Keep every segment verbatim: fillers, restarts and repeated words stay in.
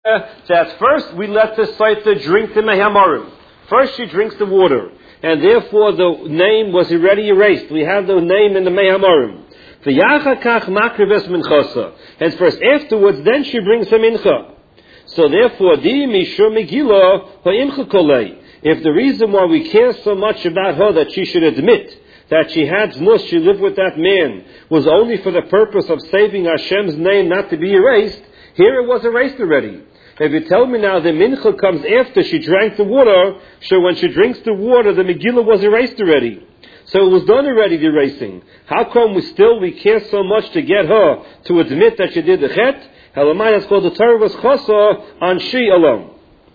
that first we let the Saita drink the Mehamarim. First she drinks the water, and therefore the name was already erased. We have the name in the Mehamarim. And first afterwards, then she brings the mincha. So therefore, if the reason why we care so much about her that she should admit that she had znus, she lived with that man, was only for the purpose of saving Hashem's name not to be erased, here it was erased already. If you tell me now the mincha comes after she drank the water, so when she drinks the water, the Megillah was erased already. So it was done already, the erasing. How come we still, we care so much to get her to admit that she did the chet? Halamai, that's called the Torah was chasa on she alone.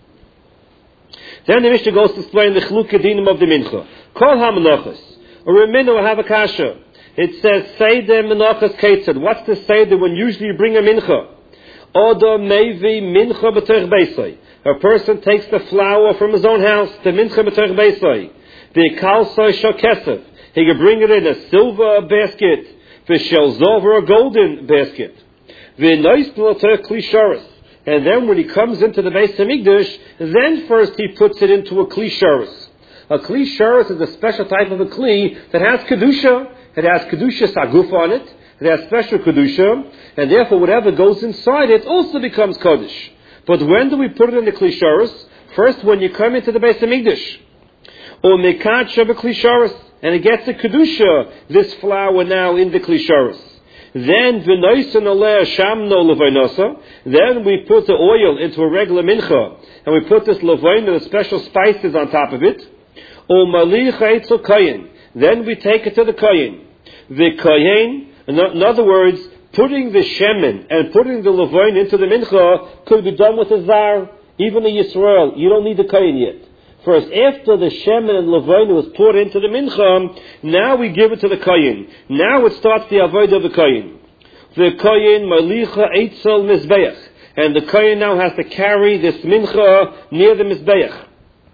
Then the Mishnah goes to explain the chluk dinim of the mincha. Kol ha-menachas. Or a mincha will have a kasha. It says, Seder menachas ketzad. What's the Seder when usually you bring a mincha? Oda mevi mincha b'terech beisai. A person takes the flour from his own house, the mincha b'terech beisai. The kalsai shokesef. He can bring it in a silver basket, the shelzov or a golden basket. The nice klisharis. And then when he comes into the Beis Hamikdash, then first he puts it into a klisharis. A klisharis is a special type of a kli that has kedusha. It has kedusha saguf on it. It has special kedusha, and therefore whatever goes inside it also becomes kodesh. But when do we put it in the klisharis? First, when you come into the Beis Hamikdash. Or mekadsha b'klisharis, and it gets a kedusha, this flour now in the klisharis. Then v'noisen aleh shamno levainosa. Then we put the oil into a regular mincha, and we put this levaina, the special spices on top of it. Or malich eitzel kayin. Then we take it to the kayin. The kayin, in other words, putting the shemen and putting the levain into the mincha could be done with a zar, even a Yisrael. You don't need the kayin yet. First, after the shemen and levain was poured into the mincha, now we give it to the kayin. Now it starts the avodah of the kayin. The kayin malicha eitzel mizbeach, and the kayin now has to carry this mincha near the mizbeach.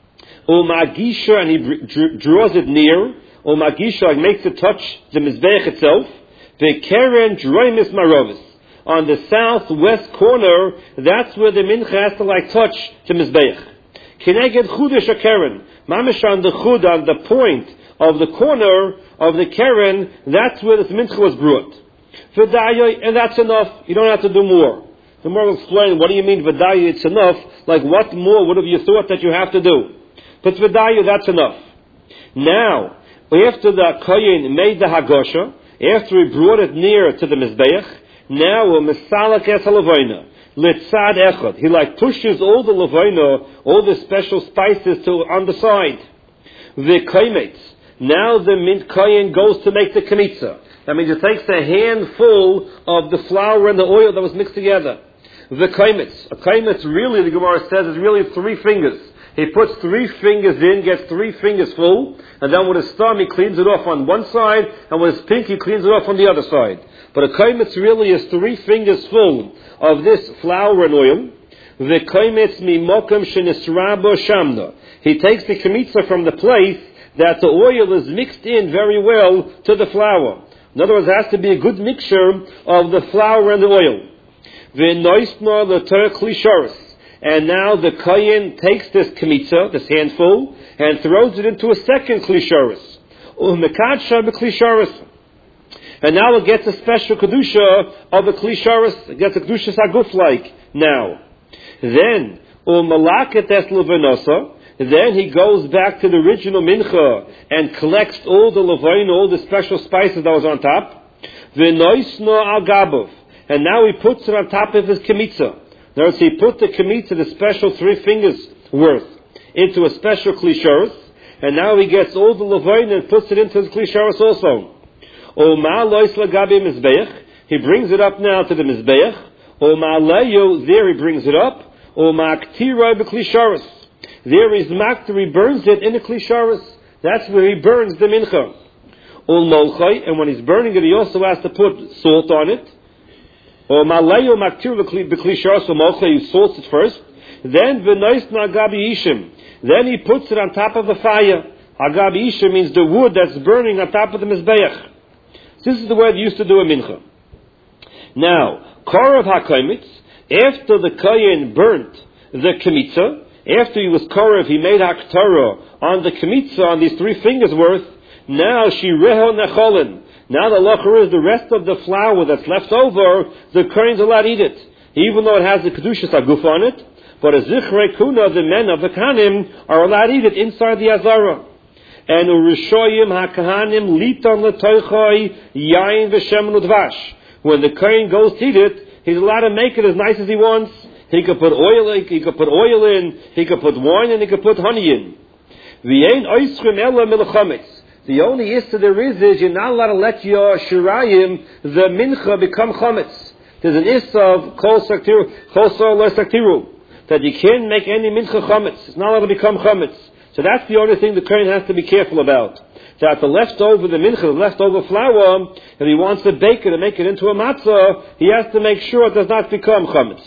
Umagisha, and he draws it near. Umagisha makes it touch the mizbeach itself. The keren droimis marovis, on the southwest corner, that's where the mincha has to like touch the mizbeach. Kineged chudesh a keren, mamish on the chud, on the point of the corner of the keren, that's where this mincha was brought. V'daya, and that's enough. You don't have to do more. The more will explain, what do you mean v'daya, it's enough? Like what more would have you thought that you have to do? But v'daya, that's enough. Now, after the kohen made the hagosha, after he brought it near to the mizbeach, now a misalak es halavayna. Litzad echad. He like pushes all the levaina, all the special spices to on the side. The kaimetz. Now the mint kohen goes to make the kmitza. That means it takes a handful of the flour and the oil that was mixed together. The kaimetz. A kaimetz really, the Gemara says, is really three fingers. He puts three fingers in, gets three fingers full, and then with his thumb he cleans it off on one side, and with his pinky he cleans it off on the other side. But a kaimetz really is three fingers full of this flour and oil. The kaimetz mimokem shenisrabo shamna. He takes the kmitza from the place that the oil is mixed in very well to the flour. In other words, there has to be a good mixture of the flour and the oil. V'noisna l'ter klisharis. And now the kohen takes this kmitza, this handful, and throws it into a second klisharis. Umekadsha b'klisharis. And now it gets a special kedusha of a klisharis. It gets a kedusha saguf like now. Then umalaket es levanosa. Then he goes back to the original mincha and collects all the levain, all the special spices that was on top. V'noisno al gabov. And now he puts it on top of his kmitza. In other words, he put the kmitza, the special three fingers worth, into a special klisharis, and now he gets all the levain and puts it into his klisharis also. Oma lois lagabi mizbeach. He brings it up now to the mizbeach. Oma leyo, there he brings it up. Oma ktiroi b'klisharis. There is makter, he burns it in the klisharis. That's where he burns the mincha. Ul molchai, and when he's burning it, he also has to put salt on it. Or malayo maktir b'klisharis molchai, he salts it first. Then v'nois nagabi ishim. Then he puts it on top of the fire. Agabi ishim means the wood that's burning on top of the mizbeach. This is the way they used to do a mincha. Now, korav hakaimitz, After the Kohen burnt the Kemitza, after he was Korev, he made Haktarah on the Kemitza, on these three fingers worth, now she Reho Necholin. Now the Lachar is the rest of the flour that's left over, the Kohen's allowed to eat it. Even though it has the Kedushas Aguf on it, but a Zichrei Kuna, the men of the Kahanim, are allowed to eat it inside the Azara. And Urishoyim HaKahanim Liton L'Toichoi Yain V'Shem L'Dvash. When the Kohen goes to eat it, he's allowed to make it as nice as he wants. He could put oil in, he could put oil in, he could put wine in, he could put honey in. V'yein oischrim ela milchametz. The only issue there is is you're not allowed to let your shirayim, the mincha, become chametz. There's an issue of kol saktiru, kol sor lo saktiru, that you can't make any mincha chametz. It's not allowed to become chametz. So that's the only thing the Kohen has to be careful about. That the leftover, the mincha, the leftover flour, if he wants to bake it and make it into a matzah, he has to make sure it does not become chametz.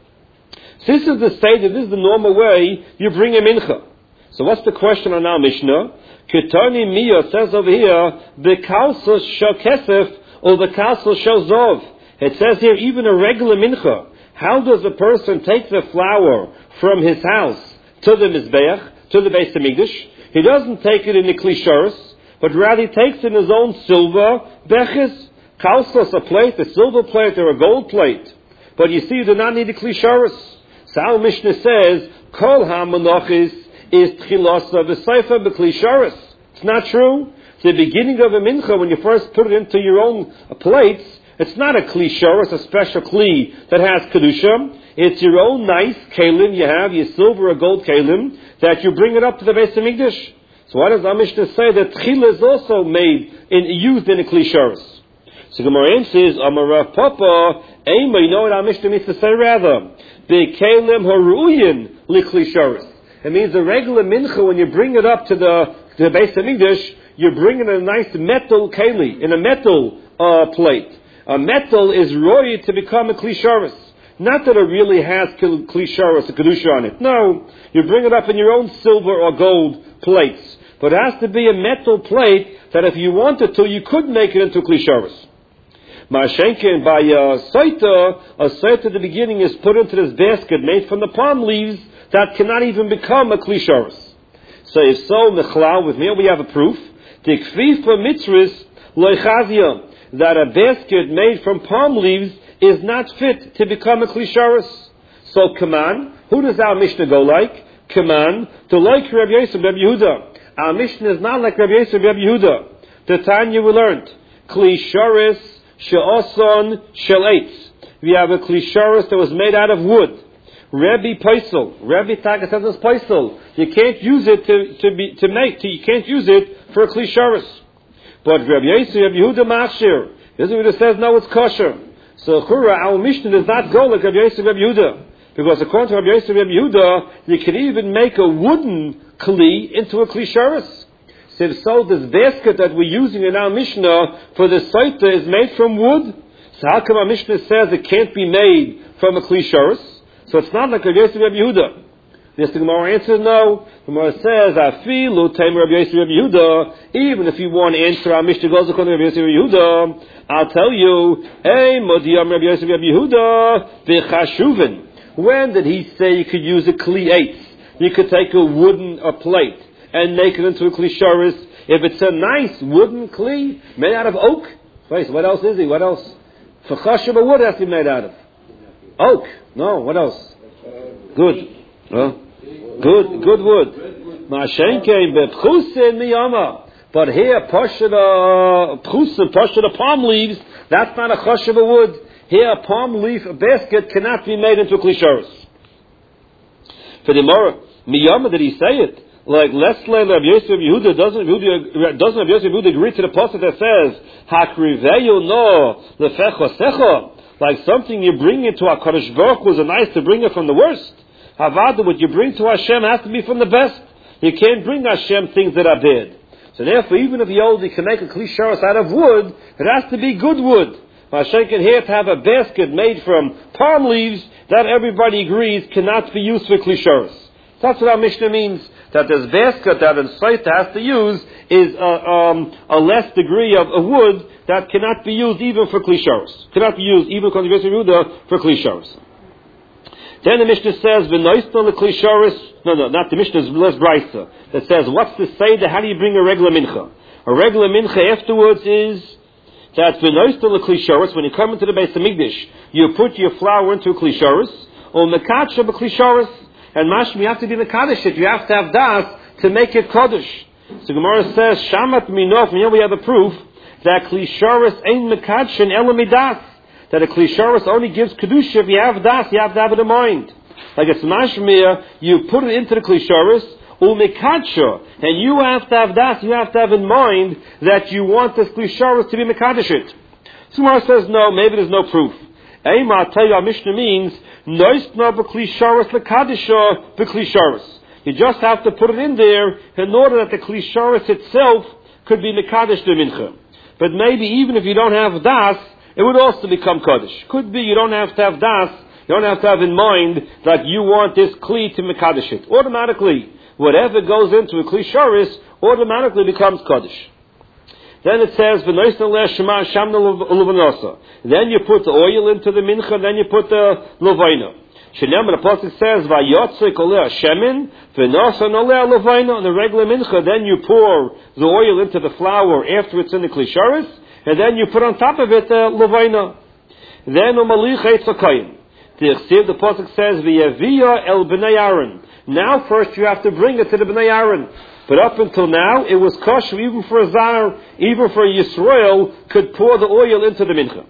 So this is the state, this is the normal way you bring a mincha. So what's the question on our Mishnah? Ketani Mia says over here, Bekalsos shel kesef or Bekalsos shel zov. It says here, even a regular mincha. How does a person take the flour from his house to the Mizbeach, to the Beis Hamikdash? He doesn't take it in the klisharis, but rather he takes it in his own silver beches. Kalsos, a plate, a silver plate or a gold plate. But you see, you do not need a klisharis. So our Mishnah says, Kol ha-menachis is tchilasa v'seifa b'klisharis. It's not true. The beginning of a mincha, when you first put it into your own plates, it's not a klisharis, a special kli that has kedusha. It's your own nice kalim you have, your silver or gold kalim, that you bring it up to the Beis Hamikdash. So why does our Mishnah say that tchila is also made in used in a klisharis? So Gemara says, Amar Rav Papa, Ema, you know what our Mishnah means to say rather? Be'kelim haruyin liklisharis. It means a regular mincha, when you bring it up to the, to the Beis Hamikdash, you're bringing a nice metal keli, in a metal uh, plate. A metal is roy to become a klisharis. Not that it really has klisharis, a kedusha on it. No, you bring it up in your own silver or gold plates. But it has to be a metal plate that if you wanted to, you could make it into klisharis. Ma'ashenkin, by a saita, a saita at the beginning is put into this basket made from the palm leaves that cannot even become a klisharis. So if so, mechlal, with me we have a proof. Tikfifa mitzris loichazia, that a basket made from palm leaves is not fit to become a klisharis. So Kaman, who does our Mishnah go like? Kaman, to like Rabbi Yosef, Rabbi Yehuda. Our Mishnah is not like Rabbi Yosef, Rabbi Yehuda. The Tanya we learned, klisharis she'oson she'etz. We have a klisharis that was made out of wood. Rabbi Paisel, Rabbi Taka says it's Paisel. You can't use it to, to be to make. To, you can't use it for a klisharis. But Rabbi Yosef, Rabbi Yehuda machshir. This is what it says. No, it's kosher. So Chura, our Mishnah does not go like Rabbi Yosef, Rabbi Yehuda, because according to Rabbi Yosef, Rabbi Yehuda, you can even make a wooden kli into a klisharis. So if so, this basket that we're using in our Mishnah for the saita is made from wood. So how come our Mishnah says it can't be made from a klisharis? So it's not like Rabbi Yosef, Rabbi Yehuda. Yes, the Gemara answers no. The Gemara says, "Afilu taim Rabbi Yosef, Rabbi Yehuda." Even if you want to answer our Mishnah goes according to Rabbi Yosef, Rabbi Yehuda, I'll tell you, "Hey, Modiyam Rabbi Yosef, Rabbi Yehuda v'chashuvin." When did he say you could use a kli eitz? You could take a wooden a plate and make it into a klisharis. If it's a nice wooden kli made out of oak, wait, what else is he? What else? For chashuv, a wood has to be made out of oak. No, what else? Good. Huh? Good, good wood. Ma'ashenke bepchusin miyama. But here, pashada, pchusin, pashada palm leaves, that's not a chashuv of wood. Here, a palm leaf, a basket, cannot be made into a klisharis. For the Gemara, miyama, did he say it? Like, Lesle Rabbi Yosef Yehuda, doesn't doesn't Rabbi Yosef Yehuda agree to the pasuk that says, Hakriveyu no lefecha secha, like something you bring into HaKadosh Baruch Hu is nice to bring it from the worst. Havada, what you bring to Hashem has to be from the best. You can't bring Hashem things that are bad. So therefore, even if the oldie can make a klisharis out of wood, it has to be good wood. Hashem can here to have a basket made from palm leaves that everybody agrees cannot be used for klisharis. That's what our Mishnah means. That this basket that a saita has to use is a, um, a less degree of a wood that cannot be used even for klisharis. Cannot be used even for klisharis. Then the Mishnah says, "V'noisna lekli sharis." No, no, not the Mishnah. It's less brisa that says, "What's the seder? How do you bring a regular mincha?" A regular mincha afterwards is that v'noisna lekli sharis. When you come into the Beis Hamikdash, you put your flour into a kli sharis, or mekadsha b'kli sharis, and mashmi, you have to be mekadosh it. You have to have das to make it kodesh. So Gemara says, "Shamat minof." Here we have the proof that kli sharis ain't mekadshin elamidas. That a kli sharis only gives kedusha if you have das, you have to have it in mind. Like it's mashmir, you put it into the kli sharis, umekadsha, and you have to have das, you have to have in mind that you want this kli sharis to be mekadeshit. Sumar says no, maybe there's no proof. Eima, I'll tell you, our Mishnah means noisna b'kli sharis lekadesha b'kli sharis. You just have to put it in there in order that the kli sharis itself could be mekadesh the mincha. But maybe even if you don't have das, it would also become Kaddish. Could be you don't have to have das, you don't have to have in mind that you want this Kli to Mekadesh it. Automatically, whatever goes into a Kli Sharis automatically becomes Kaddish. Then it says, then you put the oil into the mincha, then you put the levaina. Shenem, the Apostle says, shemin, on the regular mincha, then you pour the oil into the flour after it's in the Kli Sharis, and then you put on top of it the uh, levaina. Then umalich eitzakayim. The pasuk says v'yavia el bnei Aaron. Now first you have to bring it to the bnei Aaron. But up until now it was kosher even for a zar, even for Yisrael could pour the oil into the mincha.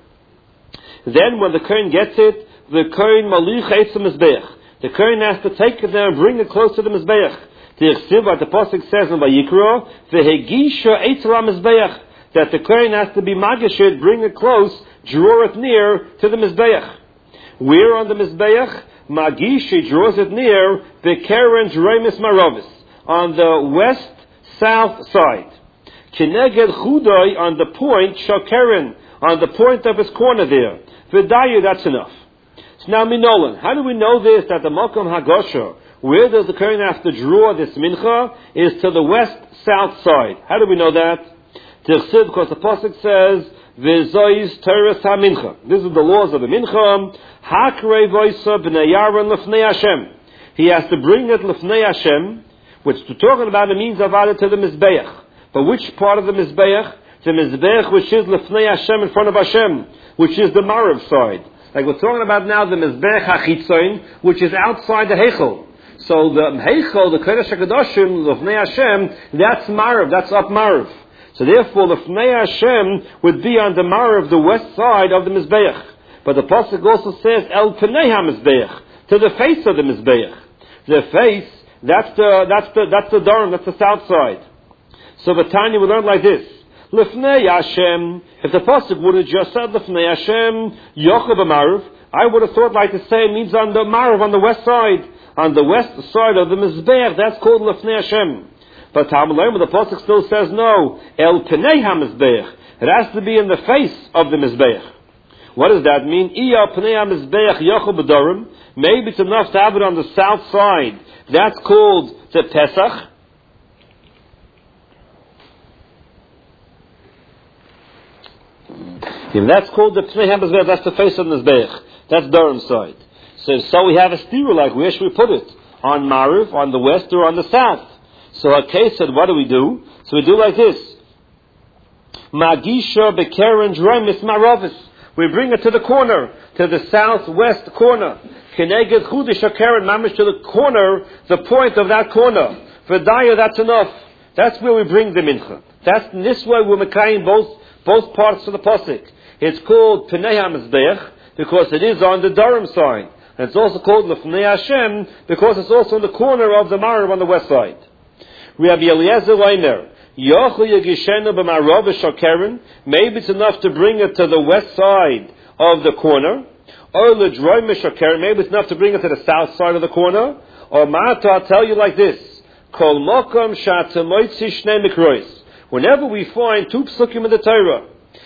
Then when the kohen gets it, the kohen malich eitz mizbeach. The kohen has to take it there and bring it close to the mizbeach. The pasuk says in Vayikra v'hegisha eitz mizbeach. That the kohen has to be magashit, bring it close, draw it near to the mizbeach. Where on the mizbeach? Magishi draws it near the Keren Remis Maravis, on the west-south side. Kineged Chudai on the point, Shakeren, on the point of his corner there. V'dayu, that's enough. So now Minolan, how do we know this, that the Malkam Hagosha, where does the kohen have to draw this mincha, is to the west-south side. How do we know that? Because the pasuk says, "V'zois teres ha-mincha." This is the laws of the mincha. Hakrei voisa b'nei Aaron l'fnei Hashem. He has to bring it l'fnei Hashem, which we're talking about, it means avada to the mizbeach. But which part of the mizbeach? The mizbeach which is l'fnei Hashem, in front of Hashem, which is the marav side. Like we're talking about now, the mizbeach hachitzoin, which is outside the heichel. So the heichel, the kodesh hakadoshim, l'fnei Hashem, that's marav, that's up marav. So therefore, the Fnei Hashem would be on the Marav, the west side of the Mizbeach. But the Pasuk also says, El Pnei HaMizbeach, to the face of the Mizbeach. The face, that's the, that's the, that's the Durham, that's the south side. So the Tanya would learn like this. L'fnei Hashem, if the Pasuk would have just said L'fnei Hashem, Yochav Marav, I would have thought like to say it means on the Marav, on the west side. On the west side of the Mizbeach, that's called L'fnei Hashem. But the pasuk still says no. El Pnei HaMizbeach. It has to be in the face of the Mizbeach. What does that mean? Iya Pnei HaMizbeach Yochel B'Dorim. Maybe it's enough to have it on the south side. That's called the Pesach. If that's called the Pnei HaMizbeach, that's the face of the Mizbeach. That's Durham side. So, so we have a stira, like where should we put it? On Mariv, on the west, or on the south? So Hakei said, what do we do? So we do like this. Magisha bekeren dremis maravis. We bring it to the corner, to the southwest corner. Keneged chudish hakeren mamish, to the corner, the point of that corner. For Daya, that's enough. That's where we bring the mincha. That's in this way we're mekayim both both parts of the pasuk. It's called Pnei HaMizbeach because it is on the Durham side. And it's also called L'fnei Hashem because it's also in the corner of the Marav on the west side. Rabbi Eliezer Leimer, maybe it's enough to bring it to the west side of the corner, or maybe it's enough to bring it to the south side of the corner, or Mata, I'll tell you like this, whenever we find two psukim in the Torah,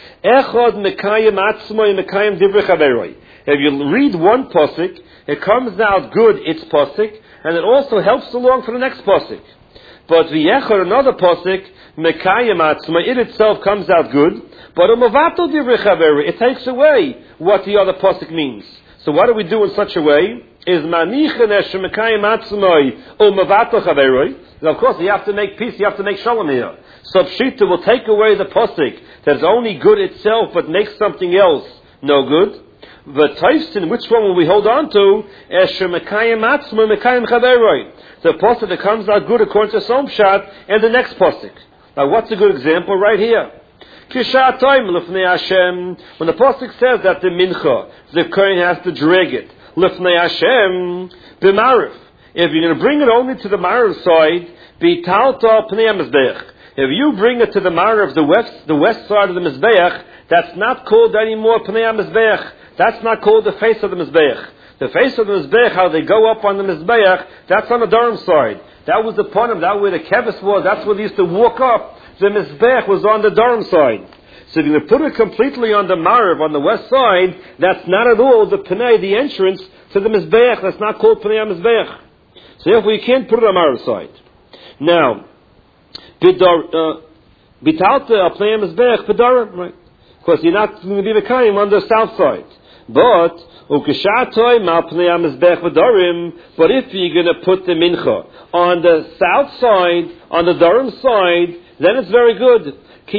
if you read one pasuk, it comes out good, it's pasuk, and it also helps along for the next pasuk. But v'yechor, another pasuk, mekayim atzma, it itself comes out good, but it takes away what the other pasuk means. So what do we do in such a way? is manichin eshemekayim atzmoi u'mavato chaveroi. Of course, you have to make peace, you have to make shalom here. So Pshita will take away the posik that's only good itself but makes something else no good. The Taifsin, which one will we hold on to? Eshemekayim atzmoi mekayim chaveroi. The posik that comes out good according to Som Pshat and the next posik. Now what's a good example right here? When the pasuk says that the mincha, the kohen has to drag it, lifnei Hashem, b'marav. If you're going to bring it only to the marav side, b'talta pnei mizbeach. If you bring it to the marav, the west, the west side of the mizbeach, that's not called anymore pnei mizbeach. That's not called the face of the mizbeach. The face of the mizbeach, how they go up on the mizbeach, that's on the Durham side. That was the point of that where the kevis was. That's where they used to walk up. The mizbeach was on the Durham side. So if you're going to put it completely on the Marav, on the west side, that's not at all the Pnei, the entrance to the Mizbeach. That's not called Pnei HaMizbeach. So therefore you can't put it on the Marav side. Now, Bitalta Pnei HaMizbeach, B'darim, right? Because you're not going to be Mekayim on the south side. But, Ukeshatoi Mal Pnei HaMizbeach B'darim, but if you're going to put the Mincha on the south side, on the Durham side, then it's very good.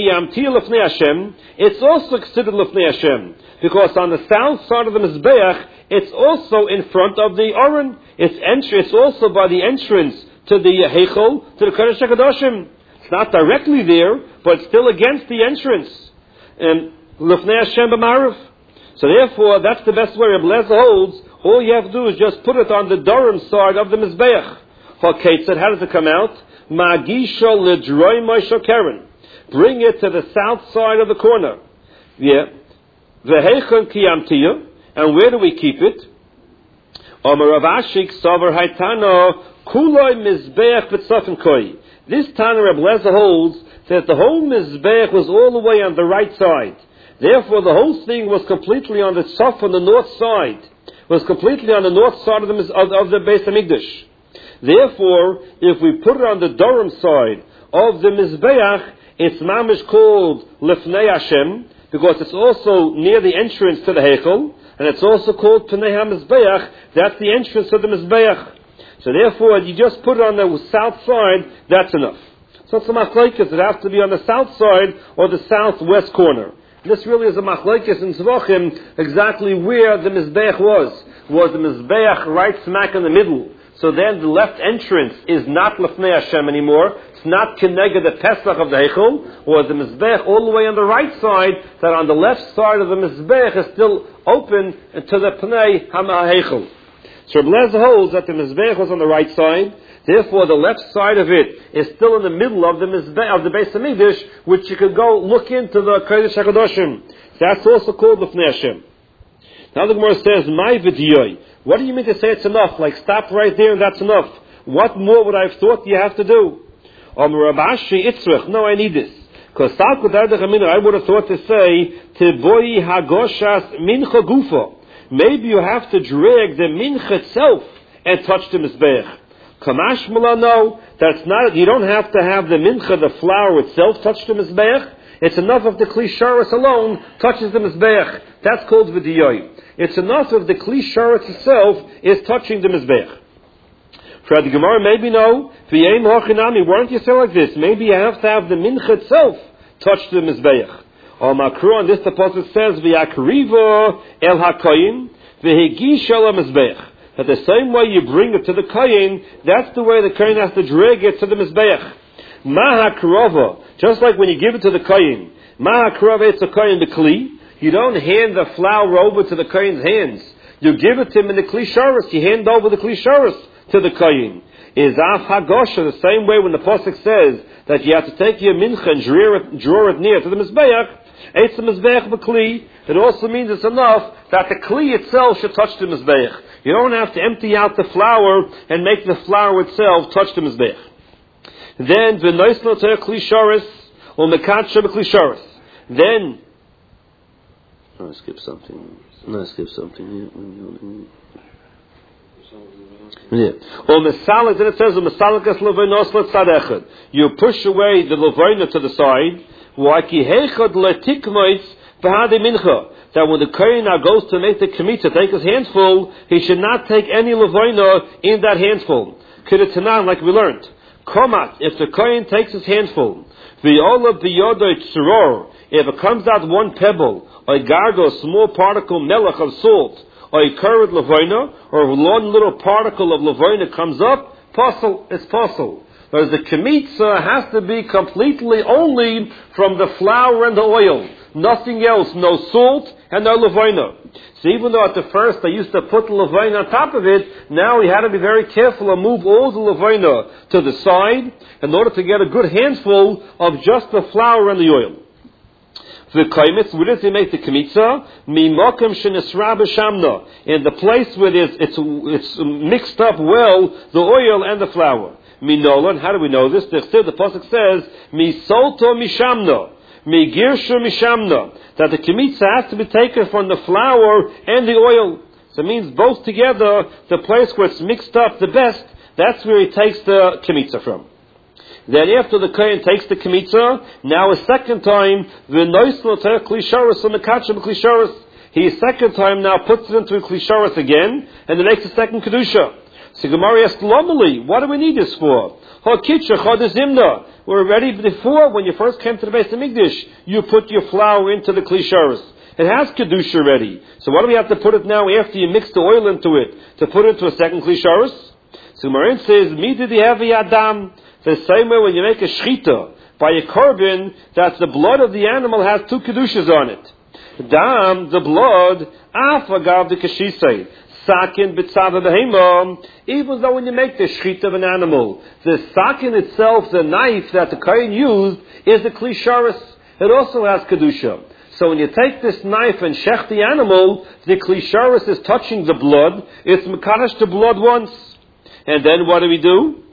It's also considered Lefnei Hashem, because on the south side of the Mizbeach, it's also in front of the Aron. It's entry. It's also by the entrance to the Heichel, to the Kodesh HaKadoshim. It's not directly there, but it's still against the entrance. And Lefnei Hashem b'marav. So therefore, that's the best way. Reb Lezer holds, all you have to do is just put it on the Durham side of the Mizbeach. Okay, so how does it come out? Ma'gisha l'droi Moshe Keren. Bring it to the south side of the corner. Yeah. V'heichon kiyamtiya. And where do we keep it? Omer Rav Ashik Savar Haitano Kuloi Mizbeach B'tzafim Koi. This Tana Reb Lezer holds that the whole Mizbeach was all the way on the right side. Therefore, the whole thing was completely on the south, on the north side. Was completely on the north side of the of, of the Beis Hamikdash. Therefore, if we put it on the Durham side of the Mizbeach, it's mamish called Lefnei Hashem, because it's also near the entrance to the Heichel, and it's also called Pnei HaMizbeach. That's the entrance to the Mizbeach. So therefore, you just put it on the south side, that's enough. So it's a machlokes. It has to be on the south side or the southwest corner. This really is a machlokes in Tzvachim, exactly where the Mizbeach was. Was the Mizbeach right smack in the middle? So then the left entrance is not Lefnei Hashem anymore. It's not Keneged the Pesach of the Heichel, or the Mizbeach all the way on the right side, that on the left side of the Mizbeach is still open to the Pnei HaHeichel. So Reb Lezer holds that the Mizbeach was on the right side, therefore the left side of it is still in the middle of the Mizbeach, of the Beis Hamikdash, which you could go look into the Kodesh HaKadoshim. That's also called Lefnei Hashem. Now the Gemara says, "My v'diyoi." What do you mean to say it's enough? Like stop right there and that's enough. What more would I have thought you have to do? No, I need this. Because I would have thought to say, Teboi hagoshas mincha gufa. Maybe you have to drag the mincha itself and touch the mizbeach. Kamash mula, no, that's not. You don't have to have the mincha, the flour itself, touch the mizbeach. It's enough if the kli sharas alone touches the mizbeach. That's called v'diyoi. It's enough if the kli sharas itself is touching the mizbeach. For the Gemara, maybe no. V'yein hochinami. Why don't you say like this? Maybe you have to have the mincha itself touch the mizbeach. Or makru, and this the pasuk says, v'yakrivo el hakoyin v'hegish el mizbeach. That the same way you bring it to the koyin, that's the way the koyin has to drag it to the mizbeach. Ma hakrova, just like when you give it to the koyin. Ma hakrova, it's a koyin b'kli. You don't hand the flour over to the koyin's hands. You give it to him in the kli sharas. You hand over the kli sharas to the koyin. Is af hagosha, the same way when the pasuk says that you have to take your mincha and draw it, draw it near to the mizbeach. Eitz the mizbeach b'kli. It also means it's enough that the kli itself should touch the mizbeach. You don't have to empty out the flour and make the flour itself touch the mizbeach. Then v'noisno ter kli sharas or mekatsha b'kli sharas. Then no, I skip something. No, I skip something. Yeah. Or mesalik, then it says, mesalikas levonos letzadechad. You push away the levona to the side. Why ki hechad letikmoitz v'hade mincha. that when the Kohen now goes to make the Kemitza, take his handful, he should not take any Levoina in that handful. Kedetanan, like we learned. Komat, if the Kohen takes his handful, V'yola b'yodo tzuror, if it comes out one pebble, or gargo, a small particle, melech of salt, or a current Levoina, or one little particle of Levoina comes up, posel, it's posel. Whereas the Kemitza has to be completely only from the flour and the oil. Nothing else, no salt and no levaina. So even though at the first they used to put the levaina on top of it, now we had to be very careful and move all the levaina to the side in order to get a good handful of just the flour and the oil. The kaimitz, where does he make the kemitza? Mimokim shenisra b'shamna, in the place where it's, it's, it's mixed up well, the oil and the flour. Minolan, how do we know this? The, the pasuk says, misolto mishamna. Megirsha mishamna, that the kemitza has to be taken from the flour and the oil. So it means both together, the place where it's mixed up the best, that's where he takes the kemitza from. Then after the kohen takes the kemitza, now a second time, the noisel ter klisharis and the kachim klisharis. He a second time now puts it into a klisharis again, and then makes a second kedusha. So Gemara asks, Lomali, what do we need this for? Ha-kitcha, ha-dezimna. We're ready before, when you first came to the Beis Hamikdash, you put your flour into the klisharis. It has kedusha already. So why do we have to put it now after you mix the oil into it, to put it into a second klisharis? So Gemara says, Mida di heavy adam. The same way when you make a shchita by a korban, that the blood of the animal has two kedushas on it. Dam, the blood, afagav the kashisei. Sakin b'tzava behema, even though when you make the shchita of an animal, the sakin itself, the knife that the kohen used, is a klisharis. It also has kedusha. So when you take this knife and shech the animal, the klisharis is touching the blood. It's mekadosh the blood once. And then what do we do?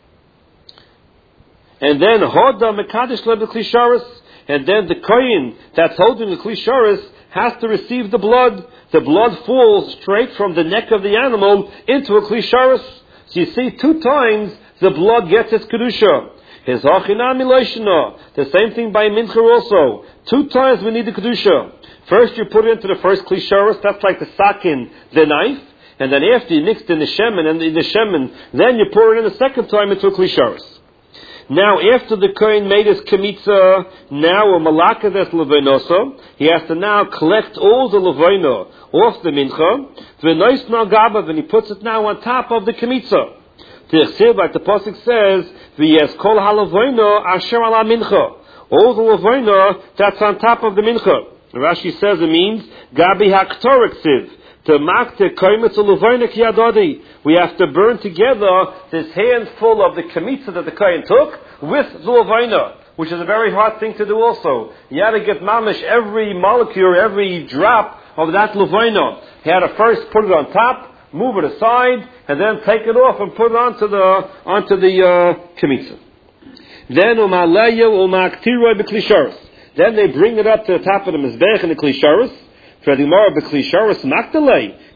And then hoda mekadosh le klisharis. And then the kohen that's holding the klisharis has to receive the blood. The blood falls straight from the neck of the animal into a klisharis. So you see, two times the blood gets its kedusha. His hachinam miloshina. The same thing by mincha also. Two times we need the kedusha. First you put it into the first klisharis. That's like the sakin, the knife. And then after you mixed in the shemen and in the shemen, then you pour it in the second time into a klisharis. Now, after the kohen made his kemitza, now a malaka des levainosa, he has to now collect all the levaino off the mincha, v'nois nagabav, and he puts it now on top of the kemitza. The like the pasuk says, v'yes kol halevaino asher ala mincha, all the levaino that's on top of the mincha. Rashi says it means gabi haktorik siv. To mark the kaimitz levaina kiyadodi, we have to burn together this handful of the kemitza that the kohen took with the levaina, which is a very hard thing to do also. You had to get mamish every molecule, every drop of that levaina. He had to first put it on top, move it aside, and then take it off and put it onto the onto the uh, kemitza. Then umaleya umaktiroi b'klisharis. Then they bring it up to the top of the mizbech in the klisharis. For the Gemara, b'klisharis makdalei,